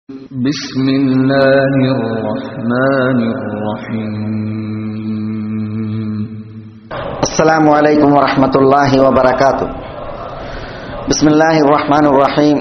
بسم الله الرحمن الرحيم السلام عليكم ورحمة الله وبركاته. بسم الله الرحمن الرحيم.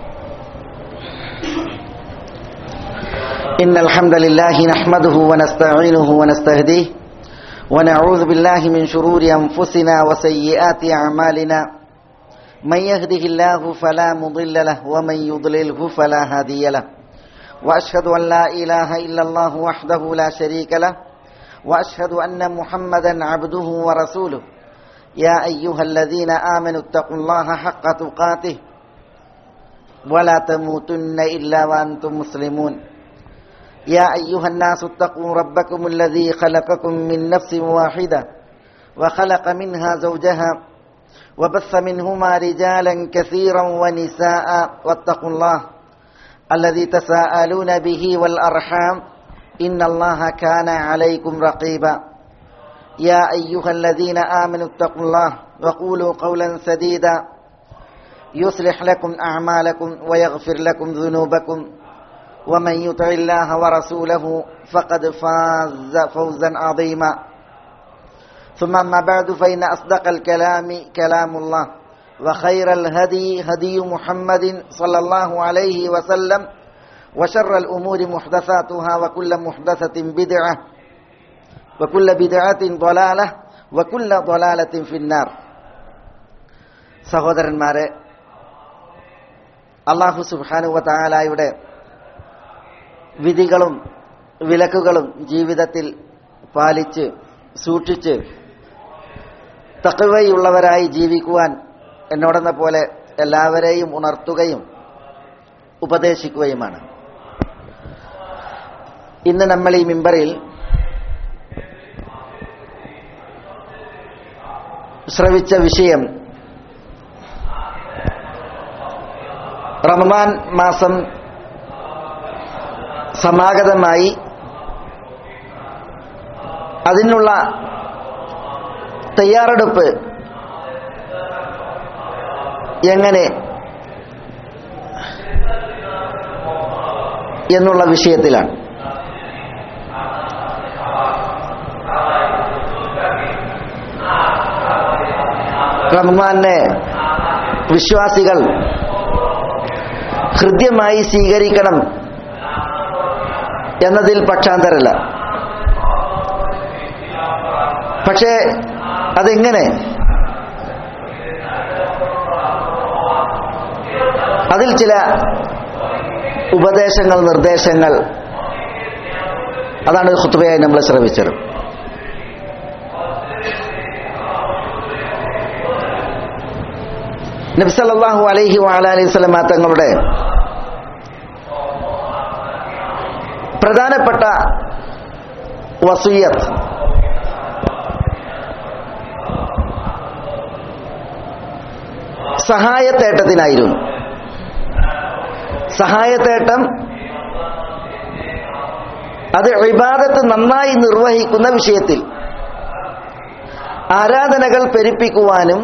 إن الحمد لله نحمده ونستعينه ونستهديه ونعوذ بالله من شرور أنفسنا وسيئات أعمالنا. من يهده الله فلا مضل له ومن يضلله فلا هادي له. وأشهد أن لا إله إلا الله وحده لا شريك له وأشهد أن محمدا عبده ورسوله. يا أيها الذين آمنوا اتقوا الله حق تقاته ولا تموتن إلا وأنتم مسلمون. يا أيها الناس اتقوا ربكم الذي خلقكم من نفس واحدة وخلق منها زوجها وبث منهما رجالا كثيرا ونساء واتقوا الله الذي تساءلون به والأرحام إن الله كان عليكم رقيبا. يا أيها الذين آمنوا اتقوا الله وقولوا قولا سديدا يصلح لكم أعمالكم ويغفر لكم ذنوبكم ومن يطع الله ورسوله فقد فاز فوزا عظيما. ثم أما بعد فإن أصدق الكلام كلام الله وخير الهدي هدي محمد صلى الله عليه وسلم وشر الأمور محدثاتها وكل محدثة بدعة وكل بدعة ضلالة وكل ضلالة في النار. സഹോദരന്മാരെ, അല്ലാഹു സുബ്ഹാനഹു വ തആലയുടെ വിധികളും വിലക്കുകളും ജീവിതത്തിൽ പാലിച്ച് സൂക്ഷിച്ച് തഖ്വയുള്ളവരായി ജീവിക്കുവാൻ എന്നോടെന്ന പോലെ എല്ലാവരെയും ഉണർത്തുകയും ഉപദേശിക്കുകയുമാണ്. ഇന്ന് നമ്മൾ ഈ മിമ്പറിൽ ശ്രവിച്ച വിഷയം റമദാൻ മാസം സമാഗതമായി അതിനുള്ള തയ്യാറെടുപ്പ് എങ്ങനെ എന്നുള്ള വിഷയത്തിലാണ്. റമദാനെ വിശ്വാസികൾ ഹൃദ്യമായി സ്വീകരിക്കണം എന്നതിൽ പക്ഷാന്തരല്ല. പക്ഷേ അതെങ്ങനെ? അതിൽ ചില ഉപദേശങ്ങൾ, നിർദ്ദേശങ്ങൾ, അതാണ് ഖുത്ബയായി നമ്മൾ ശ്രവിച്ചത്. നബി സല്ലല്ലാഹു അലൈഹി വഅലൈഹി വസല്ലം തങ്ങളുടെ പ്രധാനപ്പെട്ട വസിയ്യത്ത് സഹായത്തേട്ടത്തിനായിരുന്നു. സഹായത്തേട്ടം അത് ഇബാദത്ത് നന്നായി നിർവഹിക്കുന്ന വിഷയത്തിൽ ആരാധനകൾ പെരുപ്പിക്കുവാനും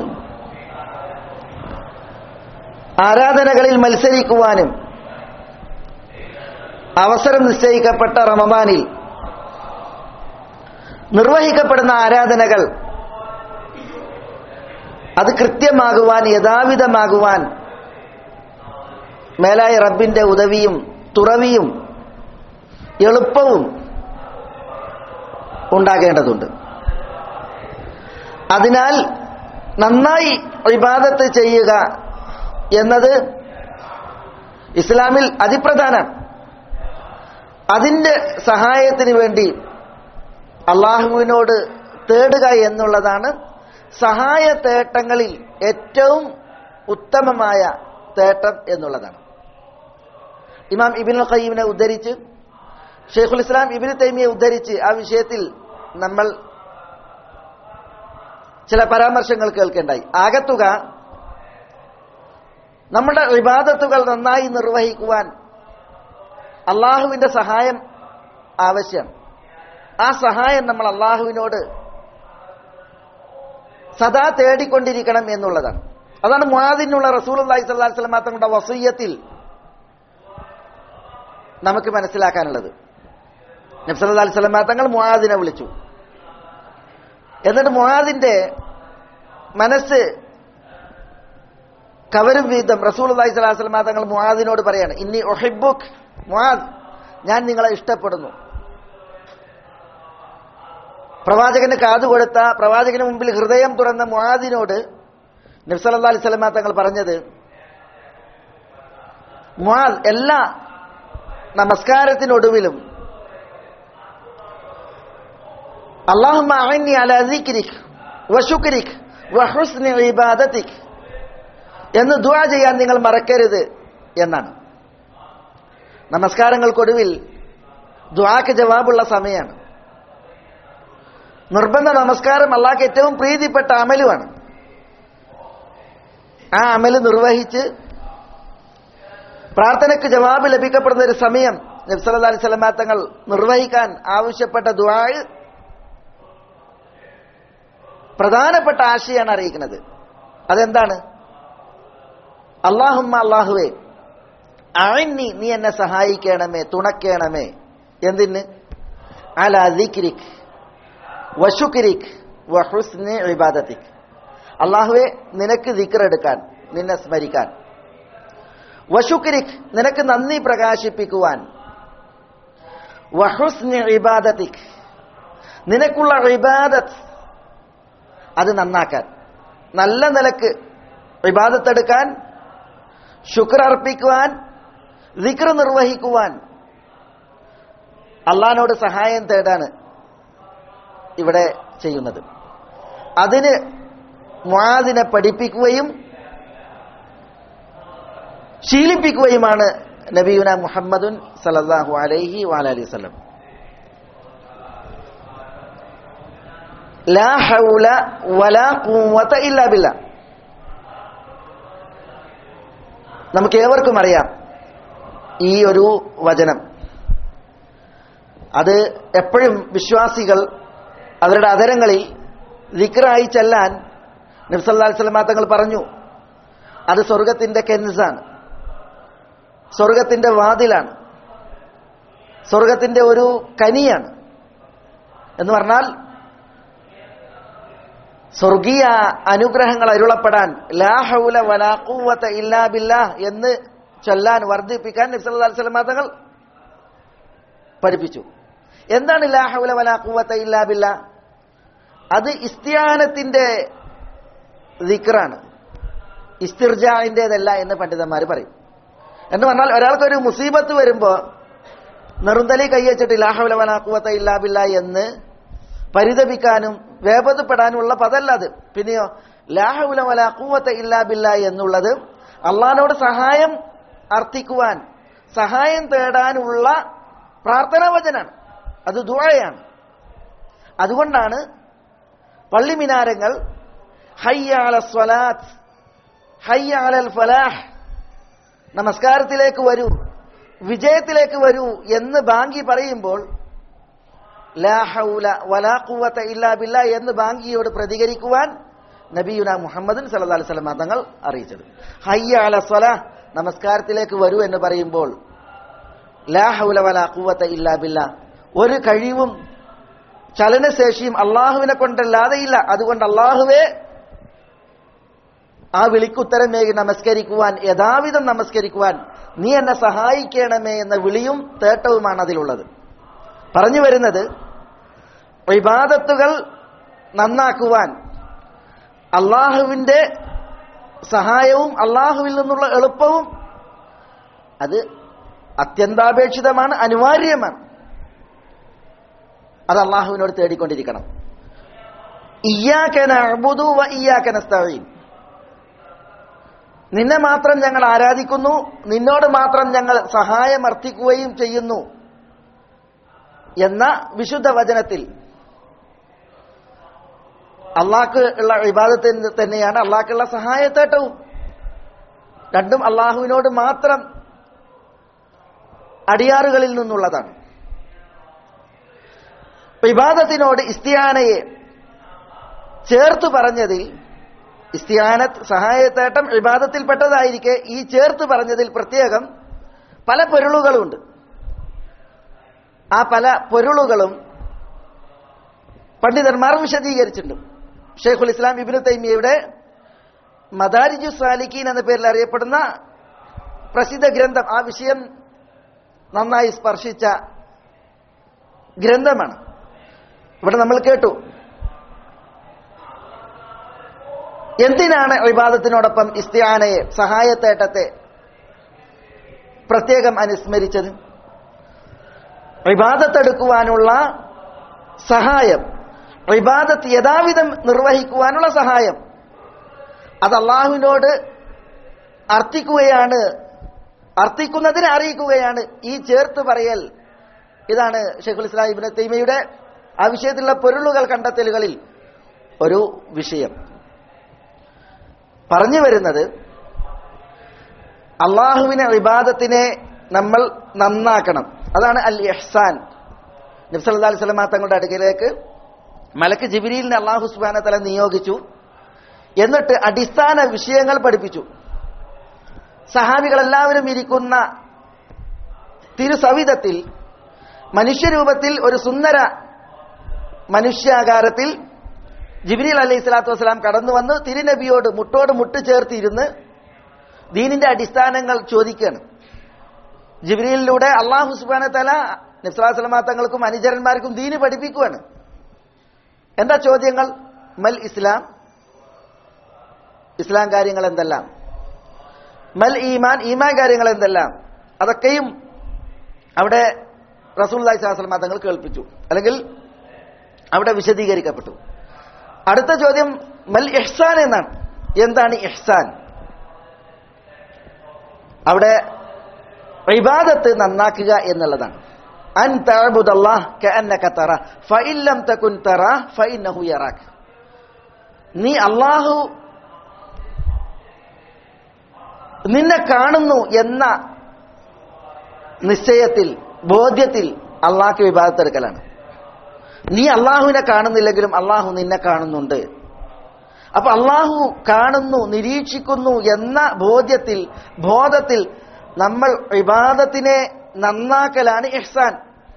ആരാധനകളിൽ മത്സരിക്കുവാനും അവസരം നിശ്ചയിക്കപ്പെട്ട റമദാനിൽ നിർവഹിക്കപ്പെടുന്ന ആരാധനകൾ അത് കൃത്യമാകുവാൻ, യഥാവിധമാകുവാൻ മേലായ റബ്ബിന്റെ ഉദവിയും തുറവിയും എളുപ്പവും ഉണ്ടാകേണ്ടതുണ്ട്. അതിനാൽ നന്നായി ഇബാദത്ത് ചെയ്യുക എന്നത് ഇസ്ലാമിൽ അതിപ്രധാനം. അതിന്റെ സഹായത്തിന് വേണ്ടി അള്ളാഹുവിനോട് തേടുക എന്നുള്ളതാണ് സഹായത്തേട്ടങ്ങളിൽ ഏറ്റവും ഉത്തമമായ തേട്ടം എന്നുള്ളതാണ്. ഇമാം ഇബ്നുൽ ഖയ്യിമിനെ ഉദ്ധരിച്ച്, ഷെയ്ഖുൽ ഇസ്ലാം ഇബ്നു തൈമിയെ ഉദ്ധരിച്ച് ആ വിഷയത്തിൽ നമ്മൾ ചില പരാമർശങ്ങൾ കേൾക്കേണ്ടായി. ആകത്തുക നമ്മുടെ ഇബാദത്തുകൾ നന്നായി നിർവഹിക്കുവാൻ അള്ളാഹുവിന്റെ സഹായം ആവശ്യം. ആ സഹായം നമ്മൾ അള്ളാഹുവിനോട് സദാ തേടിക്കൊണ്ടിരിക്കണം എന്നുള്ളതാണ്. അതാണ് മുആദിനുള്ള റസൂലുള്ളാഹി സ്വല്ലല്ലാഹു അലൈഹി വസല്ലം തങ്ങളുടെ വസിയ്യത്തിൽ നമുക്ക് മനസ്സിലാക്കാനുള്ളത്. നബി സല്ലല്ലാഹു അലൈഹി വസല്ലം തങ്ങൾ മുആദിനെ വിളിച്ചു. എന്നിട്ട് മുആദിന്റെ മനസ്സ് കവരും വിധം റസൂലുള്ളാഹി സ്വല്ലല്ലാഹു അലൈഹി വസല്ലം തങ്ങൾ മുആദിനോട് പറയാണ്, ഇന്നി ഉഹിബ്ബുക് മുആദ്, ഞാൻ നിങ്ങളെ ഇഷ്ടപ്പെടുന്നു. പ്രവാചകന് കാതുകൊടുത്ത, പ്രവാചകന് മുമ്പിൽ ഹൃദയം തുറന്ന മുആദിനോട് നബി സല്ലല്ലാഹു അലൈഹി വസല്ലം തങ്ങൾ പറഞ്ഞത്, മുആദ്, എല്ലാ നമസ്കാരത്തിനൊടുവിലും അല്ലാഹുമ്മ അഇന്നി അലാ ദിക്രിക് വശുക്രിക് വഹുസ്നി ഇബാദതിക് എന്ന് ദുആ ചെയ്യാൻ നിങ്ങൾ മറക്കരുത് എന്നാണ്. നമസ്കാരങ്ങൾക്കൊടുവിൽ ദുആക്ക് ജവാബുള്ള സമയമാണ്. നിർബന്ധ നമസ്കാരം അല്ലാഹുവിന് ഏറ്റവും പ്രീതിപ്പെട്ട അമലുമാണ്. ആ അമല് നിർവഹിച്ച് പ്രാർത്ഥനയ്ക്ക് ജവാബ് ലഭിക്കപ്പെടുന്ന ഒരു സമയം നബി സല്ലല്ലാഹു അലൈഹി വസല്ലം തങ്ങൾ നിർവഹിക്കാൻ ആവശ്യപ്പെട്ട ദുആ പ്രധാനപ്പെട്ട ആശയാണ് അറിയിക്കുന്നത്. അതെന്താണ്? അല്ലാഹുമ്മ, അല്ലാഹുവേ, അഇന്നി, നീ എന്നെ സഹായിക്കണമേ, തുണയ്ക്കണമേ. എന്തിന്? അലാ ദിക്രിക് വശുക്രിക് വഹുസ്നി ഇബാദതിക്. അല്ലാഹുവേ, നിനക്ക് ദിക്ർ എടുക്കാൻ, നിന്നെ സ്മരിക്കാൻ. വശുക്രിക്, നിനക്ക് നന്ദി പ്രകാശിപ്പിക്കുവാൻ. വഹുസ്നി ഇബാദതിക്, നിനക്കുള്ള ഇബാദത്ത് അത് നന്നാക്കാൻ, നല്ല നിലക്ക് ഇബാദത്ത് എടുക്കാൻ, ശുക്ർ അർപ്പിക്കുവാൻ, ദിക്ർ നിർവഹിക്കുവാൻ, അള്ളാഹിനോട് സഹായം തേടാണ് ഇവിടെ ചെയ്യുന്നത്. അതിന് മുആദിനെ പഠിപ്പിക്കുകയും ശീലിപ്പിക്കുകയുമാണ് നബിയുന മുഹമ്മദുൻ സല്ലല്ലാഹു അലൈഹി വഅലൈഹി വസല്ലം. ലാ ഹൗല വലാ ഖുവത ഇല്ലാ ബില്ലാഹ്. നമുക്ക് ഏവർക്കും അറിയാം ഈ ഒരു വചനം. അത് എപ്പോഴും വിശ്വാസികൾ അവരുടെ അധരങ്ങളിൽ ദിക്റായി ചെല്ലാൻ നബി സല്ലല്ലാഹു അലൈഹി വസല്ലം തങ്ങൾ പറഞ്ഞു. അത് സ്വർഗത്തിന്റെ കെൻസാണ്, സ്വർഗത്തിന്റെ വാതിലാണ്, സ്വർഗത്തിന്റെ ഒരു കനിയാണ്. എന്ന് പറഞ്ഞാൽ സ്വർഗീയ അനുഗ്രഹങ്ങൾ അരുളപ്പെടാൻ ലാ ഹൗല വലാ ഖുവത ഇല്ലാ ബില്ലാഹ് എന്ന് ചൊല്ലാൻ, വർദ്ധിപ്പിക്കാൻ നബി സല്ലല്ലാഹു അലൈഹി വസല്ലം തങ്ങൾ പഠിപ്പിച്ചു. എന്താണ് ലാ ഹൗല വലാ ഖുവത ഇല്ലാ ബില്ലാഹ്? അത് ഇസ്തിആനത്തിന്റെ ദിക്റാണ്, ഇസ്തിർജാഇന്റേതല്ല എന്ന് പണ്ഡിതന്മാർ പറയും. എന്ന് പറഞ്ഞാൽ ഒരാൾക്കൊരു മുസീബത്ത് വരുമ്പോ നെറുന്തലി കൈവച്ചിട്ട് ലാ ഹൗല വലാ ഖുവത ഇല്ലാ ബില്ലാഹ് എന്ന് പരിതപിക്കാനും വേപതപ്പെടാനുമുള്ള പദമല്ല അത്. പിന്നെയോ ലാ ഹൗല വലാ ഖുവത ഇല്ലാ ബില്ലാഹ് എന്നുള്ളത് അള്ളാഹിനോട് സഹായം അർത്ഥിക്കുവാൻ, സഹായം തേടാനുള്ള പ്രാർത്ഥനാ വചനാണ്, അത് ദുആയാണ്. അതുകൊണ്ടാണ് പള്ളി മിനാരങ്ങൾ ഹയ്യ അലസ് സ്വലാത്ത്, ഹയ്യ അലൽ ഫലാഹ്, നമസ്കാരത്തിലേക്ക് വരൂ, വിജയത്തിലേക്ക് വരൂ എന്ന് ബാങ്കി പറയുമ്പോൾ ലാ ഹൗല വലാ ഖുവത ഇല്ലാ ബില്ലാഹ് എന്ന് ബാങ്കിയോട് പ്രതികരിക്കുവാൻ നബിയുന മുഹമ്മദ് സല്ലല്ലാഹു അലൈഹി വസല്ലം തങ്ങൾ അറിയിച്ചത്. ഹയ്യ അലസ് സ്വലാഹ്, നമസ്കാരത്തിലേക്ക് വരൂ എന്ന് പറയുമ്പോൾ ലാ ഹൗല വലാ ഖുവത ഇല്ലാ ബില്ലാഹ്, ഒരു കഴിവും ചലനശേഷിയും അള്ളാഹുവിനെ കൊണ്ടല്ലാതെയില്ല. അതുകൊണ്ട് അള്ളാഹുവേ, ആ വിളിക്കുത്തരമേകി നമസ്കരിക്കുവാൻ, യഥാവിധം നമസ്കരിക്കുവാൻ നീ എന്നെ സഹായിക്കണമേ എന്ന വിളിയും തേട്ടവുമാണ് അതിലുള്ളത്. പറഞ്ഞു വരുന്നത്, ഇബാദത്തുകൾ നന്നാക്കുവാൻ അള്ളാഹുവിന്റെ സഹായവും അള്ളാഹുവിൽ നിന്നുള്ള എളുപ്പവും അത് അത്യന്താപേക്ഷിതമാണ്, അനിവാര്യമാണ്. അത് അള്ളാഹുവിനോട് തേടിക്കൊണ്ടിരിക്കണം. ഇയ്യാക നഅ്ബുദു വ ഇയ്യാക നസ്തഈൻ, നിന്നെ മാത്രം ഞങ്ങൾ ആരാധിക്കുന്നു, നിന്നോട് മാത്രം ഞങ്ങൾ സഹായം അർത്ഥിക്കുകയും ചെയ്യുന്നു എന്ന വിശുദ്ധ വചനത്തിൽ അള്ളാഹ്ക്ക് ഉള്ള ഇബാദത്ത് തന്നെയാണ് അള്ളാഹ്ക്കുള്ള സഹായത്തേട്ടവും. രണ്ടും അള്ളാഹുവിനോട് മാത്രം അടിയാറുകളിൽ നിന്നുള്ളതാണ്. ഇബാദത്തിനോട് ഇസ്തിആനയെ ചേർത്ത് പറഞ്ഞതിൽ, ഇസ്തിആനത്ത് സഹായത്തേട്ടം ഇബാദത്തിൽപ്പെട്ടതായിരിക്കെ ഈ ചേർത്ത് പറഞ്ഞതിൽ പ്രത്യേകം പല പൊരുളുകളുണ്ട്. ആ പല പൊരുളുകളും പണ്ഡിതന്മാർ വിശദീകരിച്ചിട്ടുണ്ട്. ഷെയ്ഖുൽ ഇസ്ലാം ഇബ്നു തൈമിയയുടെ മദാരിജു സാലിക്കീൻ എന്ന പേരിൽ അറിയപ്പെടുന്ന പ്രസിദ്ധ ഗ്രന്ഥം ആ വിഷയം നന്നായി സ്പർശിച്ച ഗ്രന്ഥമാണ്. ഇവിടെ നമ്മൾ കേട്ടു എന്തിനാണ് ഇബാദത്തിനോടൊപ്പം ഇസ്തിആനയെ, സഹായത്തേട്ടത്തെ പ്രത്യേകം അനുസ്മരിച്ചത്? ഇബാദത്തെടുക്കുവാനുള്ള സഹായം, ഇബാദത്ത് യഥാവിധം നിർവഹിക്കുവാനുള്ള സഹായം, അത് അള്ളാഹുവിനോട് അർത്ഥിക്കുന്നതിനെ അറിയിക്കുകയാണ് ഈ ചേർത്ത് പറയൽ. ഇതാണ് ഷെയ്ഖുൽ ഇസ്ലാം ഇബ്നു തൈമിയയുടെ ആ വിഷയത്തിലുള്ള പൊരുളുകൾ കണ്ടെത്തലുകളിൽ ഒരു വിഷയം. പറഞ്ഞു വരുന്നത് അള്ളാഹുവിനെ ഇബാദത്തിനെ നമ്മൾ നന്നാക്കണം. അതാണ് അൽ ഇഹ്സാൻ. നബി സല്ലല്ലാഹു അലൈഹി വസല്ലം തങ്ങളുടെ അടുക്കലേക്ക് മലക്ക് ജിബ്രീലിനെ അല്ലാഹു സുബ്ഹാനഹു വ തആല നിയോഗിച്ചു. എന്നിട്ട് അടിസ്ഥാന വിഷയങ്ങൾ പഠിപ്പിച്ചു. സഹാബികളെല്ലാവരും ഇരിക്കുന്ന തിരുസവിധത്തിൽ മനുഷ്യരൂപത്തിൽ ഒരു സുന്ദര മനുഷ്യാകാരത്തിൽ ജിബ്രീൽ അലൈഹി സ്വലാത്തു വസ്സലാം കടന്നു വന്ന് തിരുനബിയോട് മുട്ടോട് മുട്ട് ചേർത്തിരുന്ന് ദീനിന്റെ അടിസ്ഥാനങ്ങൾ ചോദിക്കുകയാണ്. ജിബ്രീലിലൂടെ അല്ലാഹു സുബ്ഹാനഹു വ തആല നബി സല്ലല്ലാഹു അലൈഹി വസല്ലം തങ്ങൾക്കും അനുചരന്മാർക്കും ദീന് പഠിപ്പിക്കുകയാണ്. എന്താ ചോദ്യങ്ങൾ? മൽ ഇസ്ലാം, ഇസ്ലാം കാര്യങ്ങൾ എന്തെല്ലാം? മൽ ഈമാൻ, ഈമാൻ കാര്യങ്ങൾ എന്തെല്ലാം? അതൊക്കെയും അവിടെ റസൂലുള്ളാഹി സ്വല്ലല്ലാഹു അലൈഹി വസല്ലം തങ്ങൾ കേൾപ്പിച്ചു, അല്ലെങ്കിൽ അവിടെ വിശദീകരിക്കപ്പെട്ടു. അടുത്ത ചോദ്യം മൽ ഇഹ്സാൻ എന്നാണ്. എന്താണ് ഇഹ്സാൻ? അവിടെ ഇബാദത്ത് നന്നാക്കുക എന്നുള്ളതാണ്. അൻ തഅബുദല്ലാഹ കഅന്നക തറ ഫഇൻ ലം തകുൻ തറ ഫഇന്നഹു യറാക. നീ അല്ലാഹു നിന്നെ കാണുന്നു എന്ന നിശ്ചയത്തിൽ, ബോധ്യത്തിൽ അള്ളാഹ്ക്ക് ഇബാദത്ത് എടുക്കലാണ്. നീ അള്ളാഹുവിനെ കാണുന്നില്ലെങ്കിലും അള്ളാഹു നിന്നെ കാണുന്നുണ്ട്. അപ്പൊ അള്ളാഹു കാണുന്നു, നിരീക്ഷിക്കുന്നു എന്ന ബോധത്തിൽ നമ്മൾ ഇബാദത്തിനെ നന്നാക്കലാണ് ഇഹ്സാൻ.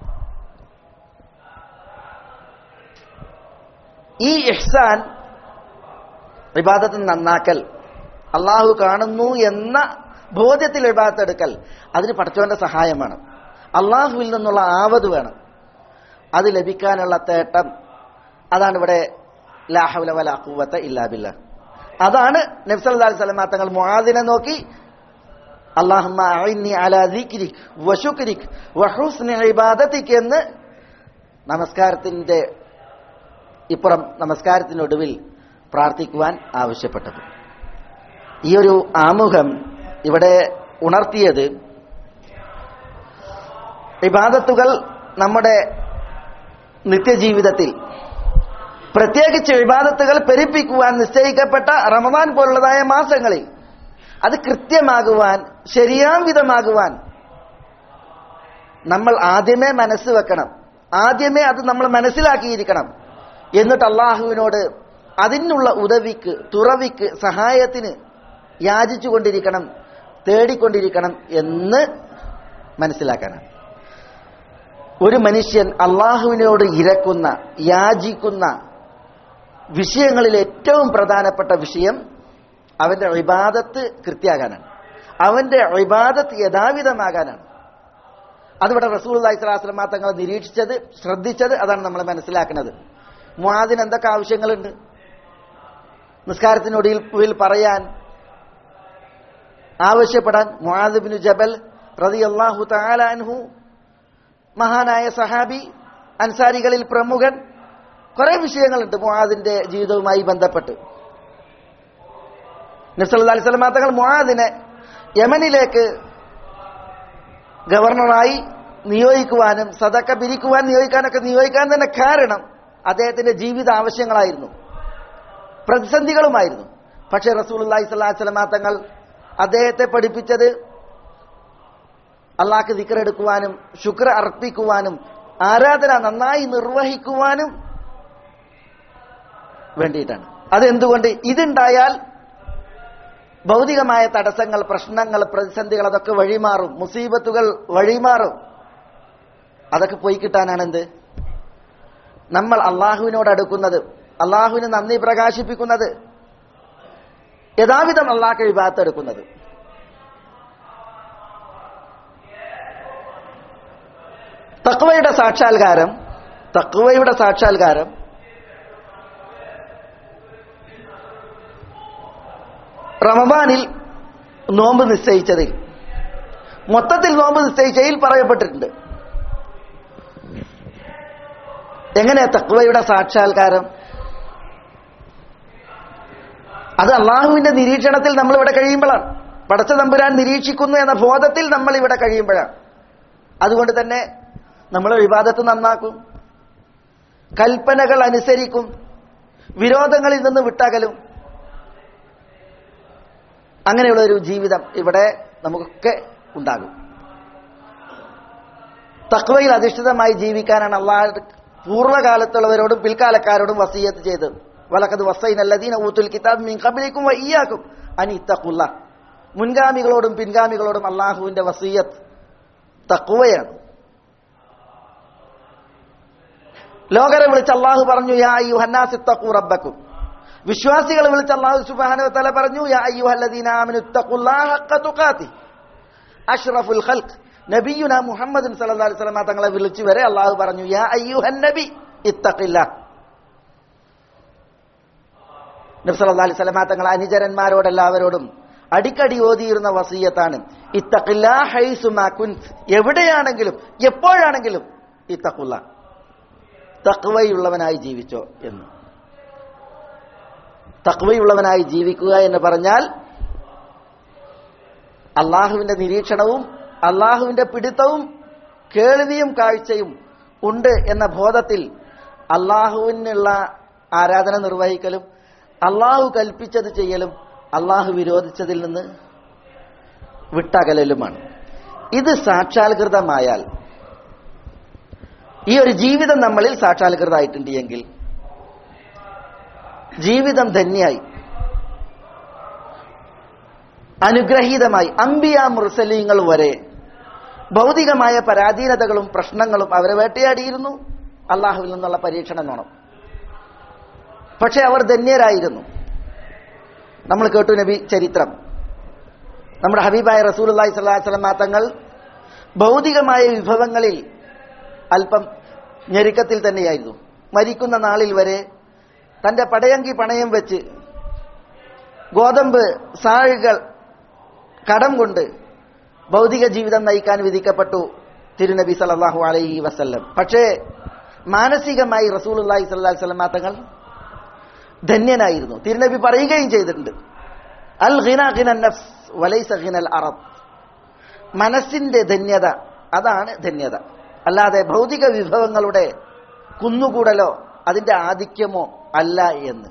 ഈ ഇഹ്സാൻ, ഇബാദത്ത് നന്നാക്കൽ, അള്ളാഹു കാണുന്നു എന്ന ബോധ്യത്തിൽ ഇബാദത്ത് എടുക്കൽ, അതിന് പടച്ചവന്റെ സഹായം വേണം, അള്ളാഹുവിൽ നിന്നുള്ള ആവത് വേണം. അത് ലഭിക്കാനുള്ള തേട്ടം അതാണ് ഇവിടെ ലാ ഹൗല വലാ ഖുവത ഇല്ലാ ബില്ലാഹ്. അതാണ് നബി സല്ലല്ലാഹു അലൈഹി വസല്ലം തങ്ങൾ മുആദിനെ നോക്കി അല്ലാഹുമ്മ അഇന്നി അലാ ദിക്രിക് വശുക്രിക് വഹുസ്നി ഇബാദതിക് എന്ന് നമസ്കാരത്തിന്റെ ഇപ്പുറം നമസ്കാരത്തിനൊടുവിൽ പ്രാർത്ഥിക്കുവാൻ ആവശ്യപ്പെട്ടത്. ഈ ഒരു ആമുഖം ഇവിടെ ഉണർത്തിയത് ഇബാദത്തുകൾ നമ്മുടെ നിത്യജീവിതത്തിൽ, പ്രത്യേകിച്ച് ഇബാദത്തുകൾ പെരുപ്പിക്കുവാൻ നിശ്ചയിക്കപ്പെട്ട റമദാൻ പോലുള്ളതായ മാസങ്ങളിൽ അത് കൃത്യമാകുവാൻ, ശരിയാംവിധമാകുവാൻ നമ്മൾ ആദ്യമേ മനസ്സ് വെക്കണം. ആദ്യമേ അത് നമ്മൾ മനസ്സിലാക്കിയിരിക്കണം. എന്നിട്ട് അള്ളാഹുവിനോട് അതിനുള്ള ഉദവിക്ക്, തുറവിക്ക്, സഹായത്തിന് യാചിച്ചുകൊണ്ടിരിക്കണം, തേടിക്കൊണ്ടിരിക്കണം എന്ന് മനസ്സിലാക്കാനാണ്. ഒരു മനുഷ്യൻ അള്ളാഹുവിനോട് ഇരക്കുന്ന, യാചിക്കുന്ന വിഷയങ്ങളിൽ ഏറ്റവും പ്രധാനപ്പെട്ട വിഷയം അവന്റെ ഇബാദത്ത് കൃത്യാകാനാണ്, അവന്റെ ഇബാദത്ത് യഥാവിധമാകാനാണ്. അതിവിടെ റസൂലുള്ളാഹി സ്വല്ലല്ലാഹു അലൈഹി വസല്ലം തങ്ങൾ നിരീക്ഷിച്ചത്, ശ്രദ്ധിച്ചത്, അതാണ് നമ്മൾ മനസ്സിലാക്കുന്നത്. മുആദിന് എന്തൊക്കെ ആവശ്യങ്ങളുണ്ട്? നിസ്കാരത്തിനൊടുവിൽ പറയാൻ, ആവശ്യപ്പെടാൻ. മുആദ് ഇബ്നു ജബൽ റളിയല്ലാഹു തആല അൻഹു, മഹാനായ സഹാബി, അൻസാരികളിൽ പ്രമുഖൻ. കുറെ വിഷയങ്ങളുണ്ട് മുആദിന്റെ ജീവിതവുമായി ബന്ധപ്പെട്ട്. നബി സല്ലല്ലാഹു അലൈഹി വസല്ലം തങ്ങൾ മുആദിനെ യമനിലേക്ക് ഗവർണറായി നിയോഗിക്കുവാനും സദക്ക നിയോഗിക്കാനൊക്കെ നിയോഗിക്കാൻ തന്നെ കാരണം അദ്ദേഹത്തിന്റെ ജീവിത ആവശ്യങ്ങളായിരുന്നു, പ്രതിസന്ധികളുമായിരുന്നു. പക്ഷേ റസൂലുള്ളാഹി സ്വല്ലല്ലാഹു അലൈഹി വസല്ലം തങ്ങൾ അദ്ദേഹത്തെ പഠിപ്പിച്ചത് അള്ളാഹ്ക്ക് ദിക്ർ എടുക്കുവാനും ശുക്ർ അർപ്പിക്കുവാനും ആരാധന നന്നായി നിർവഹിക്കുവാനും വേണ്ടിയിട്ടാണ്. അതെന്തുകൊണ്ട്? ഇതുണ്ടായാൽ ഭൗതികമായ തടസ്സങ്ങൾ, പ്രശ്നങ്ങൾ, പ്രതിസന്ധികൾ അതൊക്കെ വഴിമാറും, മുസീബത്തുകൾ വഴിമാറും. അതൊക്കെ പോയി കിട്ടാനാണ് എന്ത്? നമ്മൾ അള്ളാഹുവിനോട് അടുക്കുന്നത്, അള്ളാഹുവിന് നന്ദി പ്രകാശിപ്പിക്കുന്നത്, യഥാവിധം അള്ളാഹ് ഇബാദത്ത് എടുക്കുന്നത്. തഖ്വയുടെ സാക്ഷാത്കാരം റമദാനിൽ നോമ്പ് നിശ്ചയിച്ചതിൽ, മൊത്തത്തിൽ നോമ്പ് നിശ്ചയിച്ചതിൽ പറയപ്പെട്ടിട്ടുണ്ട്. എങ്ങനെ തഖ്വയുടെ സാക്ഷാത്കാരം? അത് അള്ളാഹുവിന്റെ നിരീക്ഷണത്തിൽ നമ്മൾ ഇവിടെ കഴിയുമ്പോഴാണ്. പടച്ച തമ്പുരാൻ നിരീക്ഷിക്കുന്നു എന്ന ബോധത്തിൽ നമ്മൾ ഇവിടെ കഴിയുമ്പോഴാണ്. അതുകൊണ്ട് തന്നെ നമ്മൾ ഇബാദത്ത് നന്നാക്കും, കൽപ്പനകൾ അനുസരിക്കും, വിരോധങ്ങളിൽ നിന്ന് വിട്ടകലും. അങ്ങനെയുള്ള ഒരു ജീവിതം ഇവിടെ നമുക്കൊക്കെ ഉണ്ടാകും. തഖ്വയിൽ അധിഷ്ഠിതമായി ജീവിക്കാനാണ് അള്ളാഹ് പൂർവ്വകാലത്തുള്ളവരോടും പിൽക്കാലക്കാരോടും വസിയ്യത്ത് ചെയ്തത്. വലഖദ് വസ്സൈനല്ലദീന ഊതുൽ കിതാബ് മിൻ ഖബ്ലിക്കും വഇയ്യാകും അൻ ഇത്തഖുല്ലാഹ്. മുൻഗാമികളോടും പിൻഗാമികളോടും അള്ളാഹുവിന്റെ വസിയ്യത്ത് തഖ്വയാണ്. ലോകരെ വിളിച്ച് അള്ളാഹു പറഞ്ഞു, യാ അയ്യുഹന്നാസ് ഇത്തഖൂ റബ്ബക്കും. വിശ്വാസികളെ വിളിച്ച് അള്ളാഹു സുബ്ഹാനഹു വ തആല പറഞ്ഞു, യാ അയ്യുഹല്ലദീന ആമനു ഇത്തഖുല്ലാഹ ഹഖ്ക തുഖാതിഹ്. അഷ്റഫുൽ ഖൽഖ് നബിയുനാ മുഹമ്മദ് സല്ലല്ലാഹു അലൈഹി വസല്ലം തങ്ങളെ വിളിച്ചു വരെ അള്ളാഹു പറഞ്ഞു, യാ അയ്യുഹൻ നബി ഇത്തഖില്ലാഹ്. നബി സല്ലല്ലാഹു അലൈഹി വസല്ലം തങ്ങളെ അനുചരന്മാരോടെല്ലാവരോടും അടിക്കടി ഓതിയിരുന്ന വസിയ്യത്താണ് ഇത്തഖില്ലാഹ് ഹൈസുമാ കുൻത്. എവിടെയാണെങ്കിലും എപ്പോഴാണെങ്കിലും ഇത്തഖുല്ലാഹ്, തഖ്വയുള്ളവനായി ജീവിച്ചോ എന്ന്. തഖ്വയുള്ളവനായി ജീവിക്കുക എന്ന് പറഞ്ഞാൽ അള്ളാഹുവിന്റെ നിരീക്ഷണവും അള്ളാഹുവിന്റെ പിടുത്തവും കേൾവിയും കാഴ്ചയും ഉണ്ട് എന്ന ബോധത്തിൽ അള്ളാഹുവിനുള്ള ആരാധന നിർവഹിക്കലും അള്ളാഹു കൽപ്പിച്ചത് ചെയ്യലും അള്ളാഹു വിരോധിച്ചതിൽ നിന്ന് വിട്ടകലലുമാണ്. ഇത് സാക്ഷാത്കൃതമായാൽ, ഈ ഒരു ജീവിതം നമ്മളിൽ സാക്ഷാത്കൃതമായിട്ടുണ്ട് എങ്കിൽ ജീവിതം ധന്യായി, അനുഗ്രഹീതമായി. അംബിയാ മുർസലീങ്ങൾ വരെ ഭൗതികമായ പരാധീനതകളും പ്രശ്നങ്ങളും അവരെ വേട്ടയാടിയിരുന്നു, അള്ളാഹുവിൽ നിന്നുള്ള പരീക്ഷണം വേണം. പക്ഷെ അവർ ധന്യരായിരുന്നു. നമ്മൾ കേട്ടു നബി ചരിത്രം. നമ്മുടെ ഹബീബായ റസൂലുള്ളാഹി സ്വല്ലല്ലാഹു അലൈഹി വസല്ലം തങ്ങൾ ഭൗതികമായ വിഭവങ്ങളിൽ അല്പം ഞെരുക്കത്തിൽ തന്നെയായിരുന്നു. മരിക്കുന്ന നാളിൽ വരെ തന്റെ പടയങ്കി പണയം വെച്ച് ഗോതമ്പ് സാഴുകൾ കടം കൊണ്ട് ഭൗതിക ജീവിതം നയിക്കാൻ വിധിക്കപ്പെട്ടു തിരുനബി സല്ലല്ലാഹു അലൈഹി വസല്ലം. പക്ഷേ മാനസികമായി റസൂലുള്ളാഹി സ്വല്ലല്ലാഹു അലൈഹി വസല്ലം തങ്ങൾ ധന്യനായിരുന്നു. തിരുനബി പറയുകയും ചെയ്തിട്ടുണ്ട്, അൽ ഗിന ഗിന നഫ്സ് വലൈസ ഗിനൽ അറബ്. മനസ്സിന്റെ ധന്യത, അതാണ് ധന്യത, അല്ലാതെ ഭൗതിക വിഭവങ്ങളുടെ കുന്നുകൂടലോ അതിന്റെ ആധിക്യമോ അല്ല എന്ന്.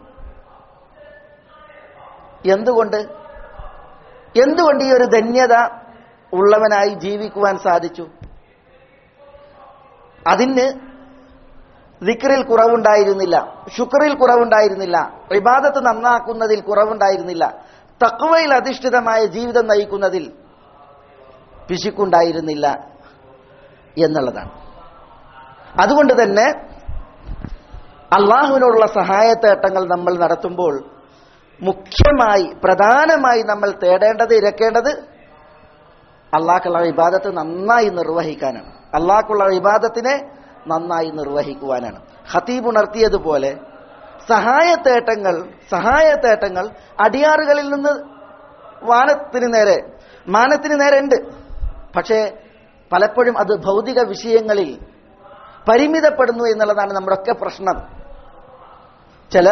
എന്തുകൊണ്ട് ഈ ഒരു ധന്യത ഉള്ളവനായി ജീവിക്കുവാൻ സാധിച്ചു? അതിന് ദിക്റിൽ കുറവുണ്ടായിരുന്നില്ല, ശുക്റിൽ കുറവുണ്ടായിരുന്നില്ല, ഇബാദത്ത് നന്നാക്കുന്നതിൽ കുറവുണ്ടായിരുന്നില്ല, തഖ്വയിൽ അധിഷ്ഠിതമായ ജീവിതം നയിക്കുന്നതിൽ പിശുക്കുണ്ടായിരുന്നില്ല എന്നുള്ളതാണ്. അതുകൊണ്ട് തന്നെ അള്ളാഹുവിനോടുള്ള സഹായത്തേട്ടങ്ങൾ നമ്മൾ നടത്തുമ്പോൾ മുഖ്യമായി പ്രധാനമായി നമ്മൾ തേടേണ്ടത്, ഇരക്കേണ്ടത് അള്ളാഹ്ക്കുള്ള ഇബാദത്ത് നന്നായി നിർവഹിക്കാനാണ്, അള്ളാഹ്ക്കുള്ള ഇബാദത്തിനെ നന്നായി നിർവഹിക്കുവാനാണ്. ഖതീബ് ഉണർത്തിയതുപോലെ സഹായത്തേട്ടങ്ങൾ അടിയാറുകളിൽ നിന്ന് മാനത്തിന് നേരെ ഉണ്ട്. പക്ഷേ പലപ്പോഴും അത് ഭൗതിക വിഷയങ്ങളിൽ പരിമിതപ്പെടുന്നു എന്നുള്ളതാണ് നമ്മുടെയൊക്കെ പ്രശ്നം. ചിലർ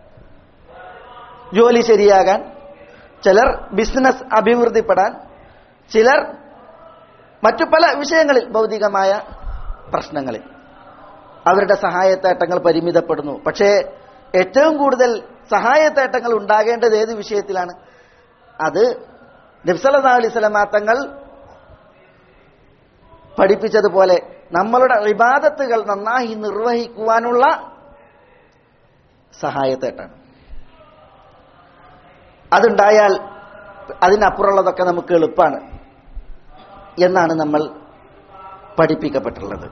ജോലി ശരിയാകാൻ, ചിലർ ബിസിനസ് അഭിവൃദ്ധിപ്പെടാൻ, ചിലർ മറ്റു പല വിഷയങ്ങളിൽ ഭൗതികമായ പ്രശ്നങ്ങളിൽ അവരുടെ സഹായത്തേട്ടങ്ങൾ പരിമിതപ്പെടുന്നു. പക്ഷേ ഏറ്റവും കൂടുതൽ സഹായത്തേട്ടങ്ങൾ ഉണ്ടാകേണ്ടത് ഏത് വിഷയത്തിലാണ്? അത് നബി സല്ലല്ലാഹു അലൈഹി വസല്ലം തങ്ങൾ പഠിപ്പിച്ചതുപോലെ നമ്മളുടെ ഇബാദത്തുകൾ നന്നായി നിർവഹിക്കുവാനുള്ള സഹായത്തേട്ടാണ്. അതുണ്ടായാൽ അതിനപ്പുറമുള്ളതൊക്കെ നമുക്ക് എളുപ്പമാണ് എന്നാണ് നമ്മൾ പഠിപ്പിക്കപ്പെട്ടുള്ളത്.